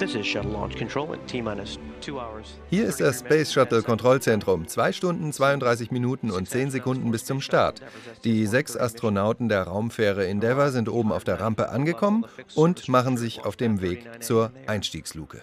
Hier ist das Space Shuttle Kontrollzentrum. 2 Stunden, 32 Minuten und 10 Sekunden bis zum Start. Die 6 Astronauten der Raumfähre Endeavour sind oben auf der Rampe angekommen und machen sich auf dem Weg zur Einstiegsluke.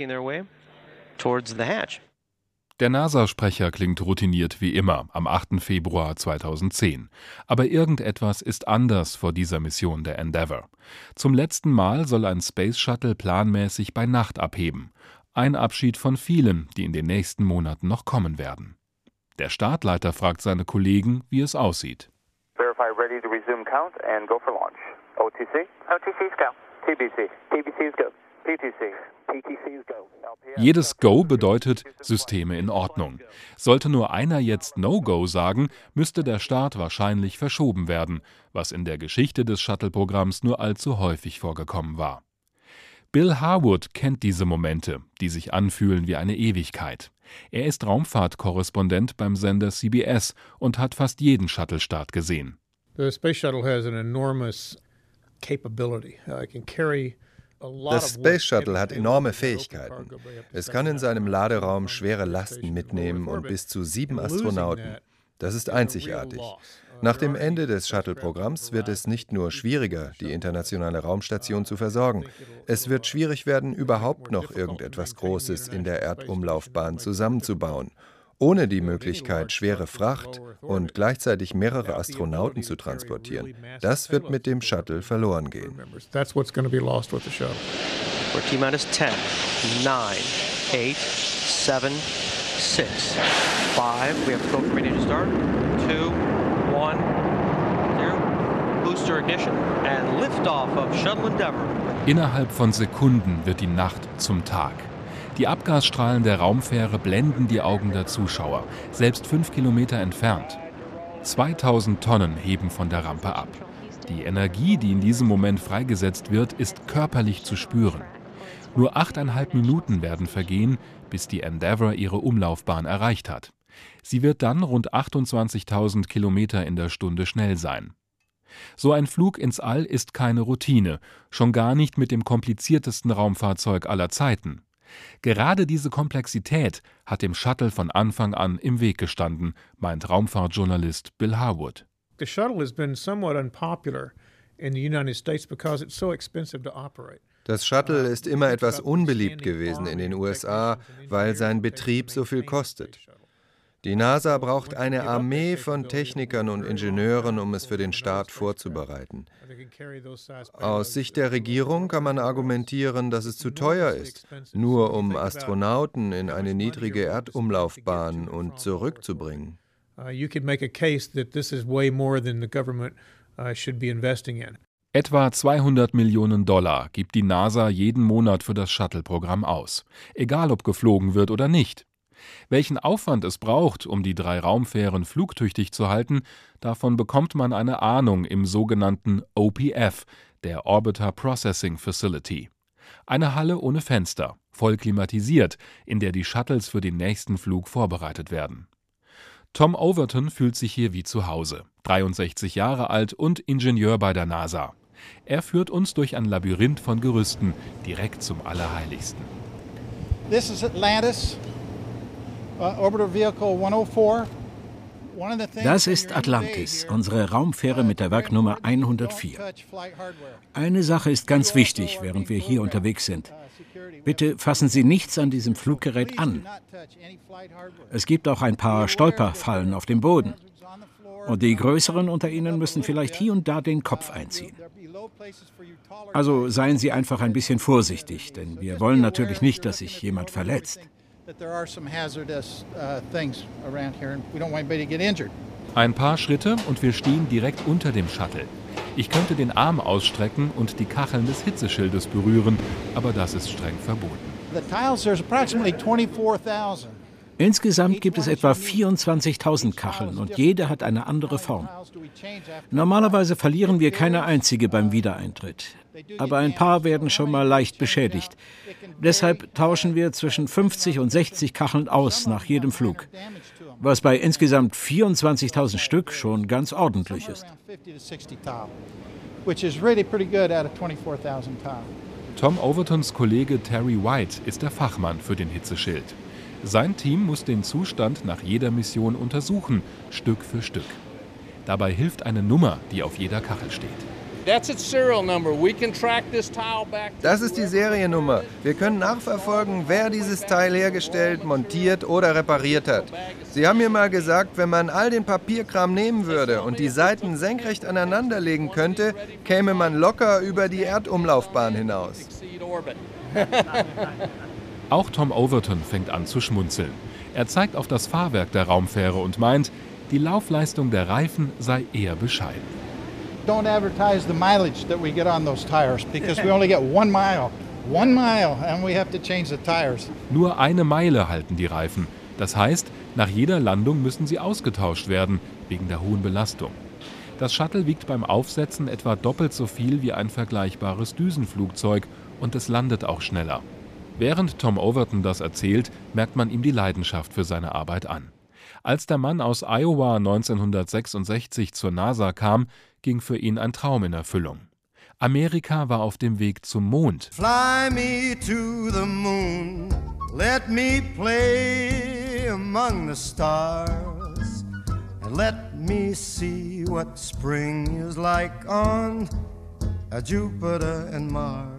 Der NASA-Sprecher klingt routiniert wie immer am 8. Februar 2010. Aber irgendetwas ist anders vor dieser Mission der Endeavour. Zum letzten Mal soll ein Space Shuttle planmäßig bei Nacht abheben. Ein Abschied von vielen, die in den nächsten Monaten noch kommen werden. Der Startleiter fragt seine Kollegen, wie es aussieht. Verify ready to resume count and go for launch. OTC? OTC's go. TBC? TBC's go. PTC? PTC's go. Jedes Go bedeutet Systeme in Ordnung. Sollte nur einer jetzt No-Go sagen, müsste der Start wahrscheinlich verschoben werden, was in der Geschichte des Shuttle-Programms nur allzu häufig vorgekommen war. Bill Harwood kennt diese Momente, die sich anfühlen wie eine Ewigkeit. Er ist Raumfahrtkorrespondent beim Sender CBS und hat fast jeden Shuttle-Start gesehen. The Space Shuttle has an enormous capability. It can carry. Das Space Shuttle hat enorme Fähigkeiten. Es kann in seinem Laderaum schwere Lasten mitnehmen und bis zu 7 Astronauten. Das ist einzigartig. Nach dem Ende des Shuttle-Programms wird es nicht nur schwieriger, die internationale Raumstation zu versorgen. Es wird schwierig werden, überhaupt noch irgendetwas Großes in der Erdumlaufbahn zusammenzubauen. Ohne die Möglichkeit, schwere Fracht und gleichzeitig mehrere Astronauten zu transportieren. Das wird mit dem Shuttle verloren gehen. That's what's going to be lost with the shuttle. For T-minus 10, 9, 8, 7, 6, 5. We have to go from ready to start. 2, 1, 0. Booster ignition and liftoff of Shuttle Endeavour. Innerhalb von Sekunden wird die Nacht zum Tag. Die Abgasstrahlen der Raumfähre blenden die Augen der Zuschauer, selbst 5 Kilometer entfernt. 2000 Tonnen heben von der Rampe ab. Die Energie, die in diesem Moment freigesetzt wird, ist körperlich zu spüren. Nur 8,5 Minuten werden vergehen, bis die Endeavour ihre Umlaufbahn erreicht hat. Sie wird dann rund 28.000 Kilometer in der Stunde schnell sein. So ein Flug ins All ist keine Routine, schon gar nicht mit dem kompliziertesten Raumfahrzeug aller Zeiten. Gerade diese Komplexität hat dem Shuttle von Anfang an im Weg gestanden, meint Raumfahrtjournalist Bill Harwood. The shuttle has been somewhat unpopular in the United States because it's so expensive to operate. Das Shuttle ist immer etwas unbeliebt gewesen in den USA, weil sein Betrieb so viel kostet. Die NASA braucht eine Armee von Technikern und Ingenieuren, um es für den Start vorzubereiten. Aus Sicht der Regierung kann man argumentieren, dass es zu teuer ist, nur um Astronauten in eine niedrige Erdumlaufbahn und zurückzubringen. Etwa 200 Millionen $200 gibt die NASA jeden Monat für das Shuttle-Programm aus, egal ob geflogen wird oder nicht. Welchen Aufwand es braucht, um die 3 Raumfähren flugtüchtig zu halten, davon bekommt man eine Ahnung im sogenannten OPF, der Orbiter Processing Facility. Eine Halle ohne Fenster, voll klimatisiert, in der die Shuttles für den nächsten Flug vorbereitet werden. Tom Overton fühlt sich hier wie zu Hause, 63 Jahre alt und Ingenieur bei der NASA. Er führt uns durch ein Labyrinth von Gerüsten, direkt zum Allerheiligsten. This is Atlantis. Orbiter Vehicle 104. Das ist Atlantis, unsere Raumfähre mit der Werknummer 104. Eine Sache ist ganz wichtig, während wir hier unterwegs sind. Bitte fassen Sie nichts an diesem Fluggerät an. Es gibt auch ein paar Stolperfallen auf dem Boden. Und die Größeren unter Ihnen müssen vielleicht hier und da den Kopf einziehen. Also seien Sie einfach ein bisschen vorsichtig, denn wir wollen natürlich nicht, dass sich jemand verletzt. Ein paar Schritte und wir stehen direkt unter dem Shuttle. Ich könnte den Arm ausstrecken und die Kacheln des Hitzeschildes berühren, aber das ist streng verboten. Insgesamt gibt es etwa 24.000 Kacheln und jede hat eine andere Form. Normalerweise verlieren wir keine einzige beim Wiedereintritt. Aber ein paar werden schon mal leicht beschädigt. Deshalb tauschen wir zwischen 50 und 60 Kacheln aus nach jedem Flug. Was bei insgesamt 24.000 Stück schon ganz ordentlich ist. Tom Overtons Kollege Terry White ist der Fachmann für den Hitzeschild. Sein Team muss den Zustand nach jeder Mission untersuchen, Stück für Stück. Dabei hilft eine Nummer, die auf jeder Kachel steht. Das ist die Seriennummer. Wir können nachverfolgen, wer dieses Teil hergestellt, montiert oder repariert hat. Sie haben mir mal gesagt, wenn man all den Papierkram nehmen würde und die Seiten senkrecht aneinanderlegen könnte, käme man locker über die Erdumlaufbahn hinaus. Auch Tom Overton fängt an zu schmunzeln. Er zeigt auf das Fahrwerk der Raumfähre und meint, die Laufleistung der Reifen sei eher bescheiden. Don't advertise the mileage that we get on those tires because we only get 1 mile. 1 mile and we have to change the tires. Nur 1 Meile halten die Reifen. Das heißt, nach jeder Landung müssen sie ausgetauscht werden, wegen der hohen Belastung. Das Shuttle wiegt beim Aufsetzen etwa doppelt so viel wie ein vergleichbares Düsenflugzeug und es landet auch schneller. Während Tom Overton das erzählt, merkt man ihm die Leidenschaft für seine Arbeit an. Als der Mann aus Iowa 1966 zur NASA kam, ging für ihn ein Traum in Erfüllung. Amerika war auf dem Weg zum Mond. Fly me to the moon, let me play among the stars, and let me see what spring is like on Jupiter and Mars.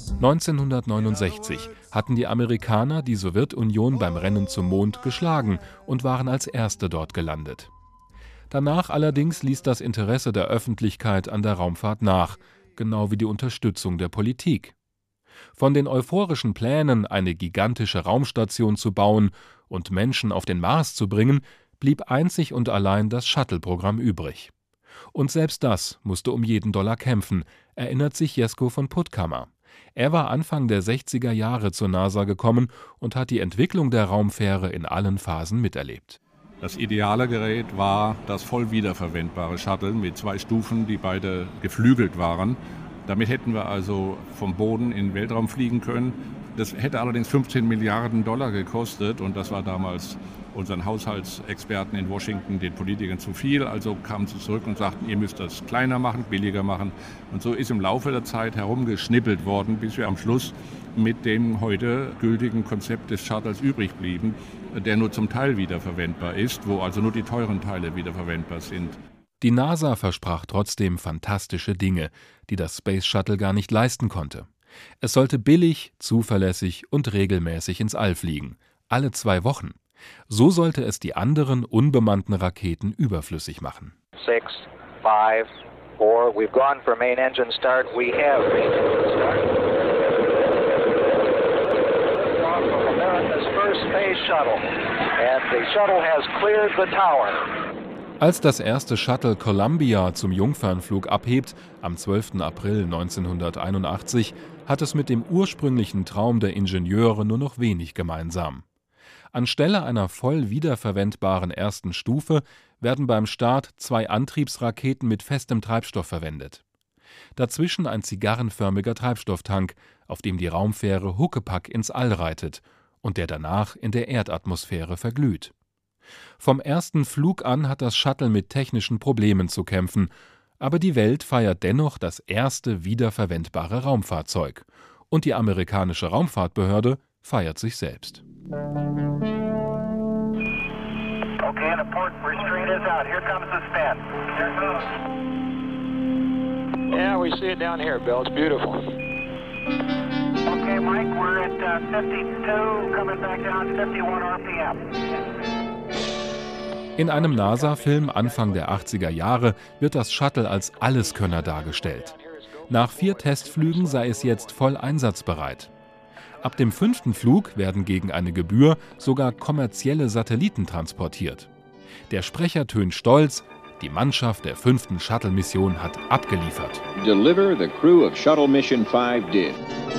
1969 hatten die Amerikaner die Sowjetunion beim Rennen zum Mond geschlagen und waren als Erste dort gelandet. Danach allerdings ließ das Interesse der Öffentlichkeit an der Raumfahrt nach, genau wie die Unterstützung der Politik. Von den euphorischen Plänen, eine gigantische Raumstation zu bauen und Menschen auf den Mars zu bringen, blieb einzig und allein das Shuttle-Programm übrig. Und selbst das musste um jeden Dollar kämpfen, erinnert sich Jesko von Puttkamer. Er war Anfang der 60er Jahre zur NASA gekommen und hat die Entwicklung der Raumfähre in allen Phasen miterlebt. Das ideale Gerät war das voll wiederverwendbare Shuttle mit 2 Stufen, die beide geflügelt waren. Damit hätten wir also vom Boden in den Weltraum fliegen können. Das hätte allerdings 15 Milliarden Dollar gekostet und das war damals unseren Haushaltsexperten in Washington, den Politikern zu viel. Also kamen sie zurück und sagten, ihr müsst das kleiner machen, billiger machen. Und so ist im Laufe der Zeit herumgeschnippelt worden, bis wir am Schluss mit dem heute gültigen Konzept des Shuttles übrig blieben, der nur zum Teil wiederverwendbar ist, wo also nur die teuren Teile wiederverwendbar sind. Die NASA versprach trotzdem fantastische Dinge, die das Space Shuttle gar nicht leisten konnte. Es sollte billig, zuverlässig und regelmäßig ins All fliegen, alle 2 Wochen. So sollte es die anderen unbemannten Raketen überflüssig machen. 6, 5, 4, we've gone for main engine start, we have main engine start. America's first space shuttle, and the shuttle has cleared the tower. Als das erste Shuttle Columbia zum Jungfernflug abhebt, am 12. April 1981, hat es mit dem ursprünglichen Traum der Ingenieure nur noch wenig gemeinsam. Anstelle einer voll wiederverwendbaren ersten Stufe werden beim Start 2 Antriebsraketen mit festem Treibstoff verwendet. Dazwischen ein zigarrenförmiger Treibstofftank, auf dem die Raumfähre Huckepack ins All reitet und der danach in der Erdatmosphäre verglüht. Vom ersten Flug an hat das Shuttle mit technischen Problemen zu kämpfen, aber die Welt feiert dennoch das erste wiederverwendbare Raumfahrzeug. Und die amerikanische Raumfahrtbehörde feiert sich selbst. Okay, the port restraint is out. Here comes the spin. Here it goes. Yeah, we see it down here, Bill. It's beautiful. Okay, Mike, we're at 52, coming back down 51 RPM. In einem NASA-Film Anfang der 80er Jahre wird das Shuttle als Alleskönner dargestellt. Nach 4 Testflügen sei es jetzt voll einsatzbereit. Ab dem 5. Flug werden gegen eine Gebühr sogar kommerzielle Satelliten transportiert. Der Sprecher tönt stolz, die Mannschaft der 5. Shuttle-Mission hat abgeliefert. Deliver the crew of Shuttle Mission 5 did.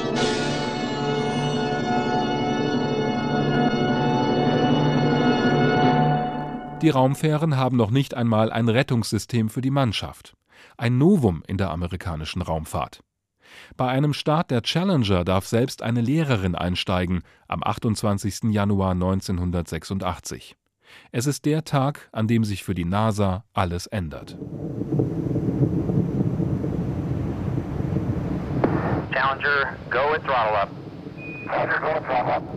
Die Raumfähren haben noch nicht einmal ein Rettungssystem für die Mannschaft. Ein Novum in der amerikanischen Raumfahrt. Bei einem Start der Challenger darf selbst eine Lehrerin einsteigen, am 28. Januar 1986. Es ist der Tag, an dem sich für die NASA alles ändert. Challenger, go with throttle up. Challenger, go with throttle up.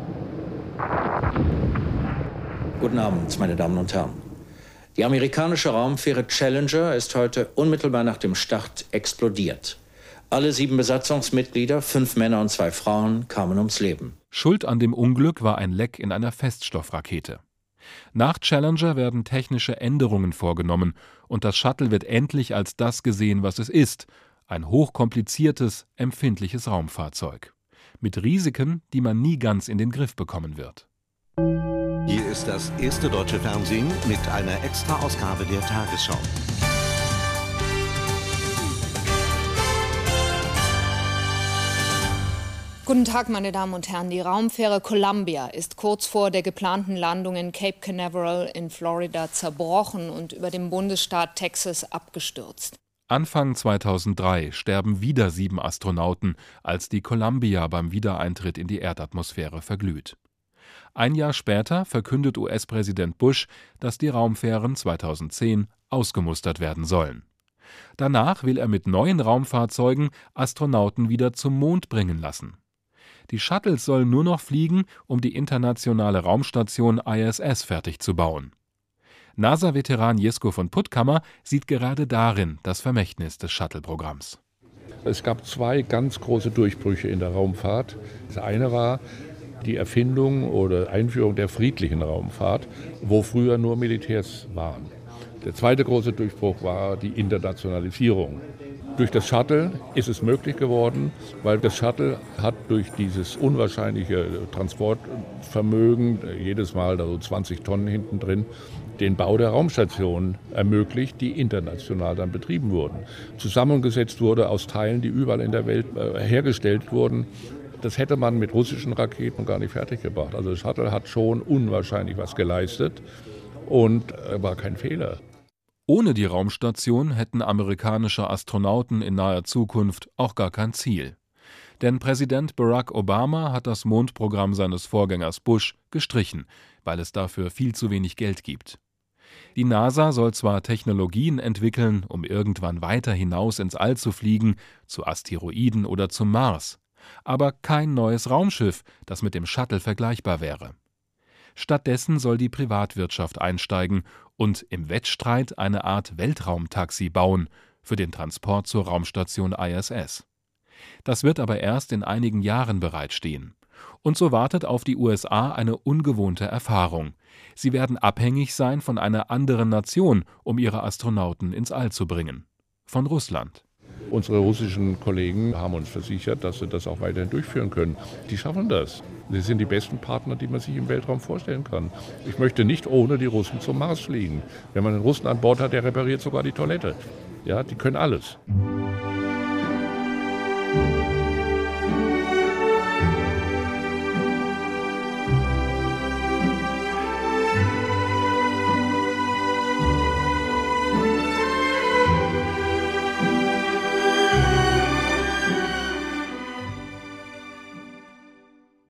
Guten Abend, meine Damen und Herren. Die amerikanische Raumfähre Challenger ist heute unmittelbar nach dem Start explodiert. Alle 7 Besatzungsmitglieder, 5 Männer und 2 Frauen, kamen ums Leben. Schuld an dem Unglück war ein Leck in einer Feststoffrakete. Nach Challenger werden technische Änderungen vorgenommen und das Shuttle wird endlich als das gesehen, was es ist: ein hochkompliziertes, empfindliches Raumfahrzeug. Mit Risiken, die man nie ganz in den Griff bekommen wird. Hier ist das erste deutsche Fernsehen mit einer Extra-Ausgabe der Tagesschau. Guten Tag, meine Damen und Herren. Die Raumfähre Columbia ist kurz vor der geplanten Landung in Cape Canaveral in Florida zerbrochen und über dem Bundesstaat Texas abgestürzt. Anfang 2003 sterben wieder 7 Astronauten, als die Columbia beim Wiedereintritt in die Erdatmosphäre verglüht. Ein Jahr später verkündet US-Präsident Bush, dass die Raumfähren 2010 ausgemustert werden sollen. Danach will er mit neuen Raumfahrzeugen Astronauten wieder zum Mond bringen lassen. Die Shuttles sollen nur noch fliegen, um die internationale Raumstation ISS fertig zu bauen. NASA-Veteran Jesko von Puttkammer sieht gerade darin das Vermächtnis des Shuttle-Programms. Es gab 2 ganz große Durchbrüche in der Raumfahrt. Das eine war die Erfindung oder Einführung der friedlichen Raumfahrt, wo früher nur Militärs waren. Der zweite große Durchbruch war die Internationalisierung. Durch das Shuttle ist es möglich geworden, weil das Shuttle hat durch dieses unwahrscheinliche Transportvermögen, jedes Mal da so 20 Tonnen hinten drin, den Bau der Raumstation ermöglicht, die international dann betrieben wurden. Zusammengesetzt wurde aus Teilen, die überall in der Welt hergestellt wurden. Das hätte man mit russischen Raketen gar nicht fertiggebracht. Also das Shuttle hat schon unwahrscheinlich was geleistet und war kein Fehler. Ohne die Raumstation hätten amerikanische Astronauten in naher Zukunft auch gar kein Ziel. Denn Präsident Barack Obama hat das Mondprogramm seines Vorgängers Bush gestrichen, weil es dafür viel zu wenig Geld gibt. Die NASA soll zwar Technologien entwickeln, um irgendwann weiter hinaus ins All zu fliegen, zu Asteroiden oder zum Mars, aber kein neues Raumschiff, das mit dem Shuttle vergleichbar wäre. Stattdessen soll die Privatwirtschaft einsteigen und im Wettstreit eine Art Weltraumtaxi bauen für den Transport zur Raumstation ISS. Das wird aber erst in einigen Jahren bereitstehen. Und so wartet auf die USA eine ungewohnte Erfahrung. Sie werden abhängig sein von einer anderen Nation, um ihre Astronauten ins All zu bringen. Von Russland. Unsere russischen Kollegen haben uns versichert, dass sie das auch weiterhin durchführen können. Die schaffen das. Sie sind die besten Partner, die man sich im Weltraum vorstellen kann. Ich möchte nicht ohne die Russen zum Mars fliegen. Wenn man einen Russen an Bord hat, der repariert sogar die Toilette. Ja, die können alles.